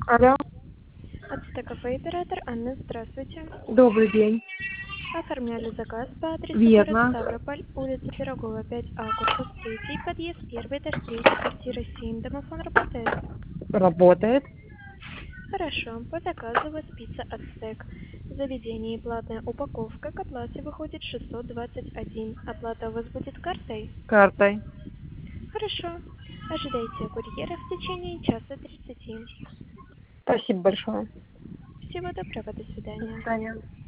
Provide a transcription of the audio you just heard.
Алло, Ацтек кафе оператор Анна, здравствуйте. добрый день. Оформляли заказ по адресу город Верно. Ставрополь, улица Пирогова, 5А, корпус 3, подъезд 1, этаж 3, квартира 7. Домофон работает? Работает. Хорошо. По заказу у вас пицца Ацтек. Заведение и платная упаковка к оплате выходит 621. Оплата у вас будет картой? Картой. Хорошо. Ожидайте курьера в течение часа 30. Спасибо большое. Всего доброго, до До свидания. свидания.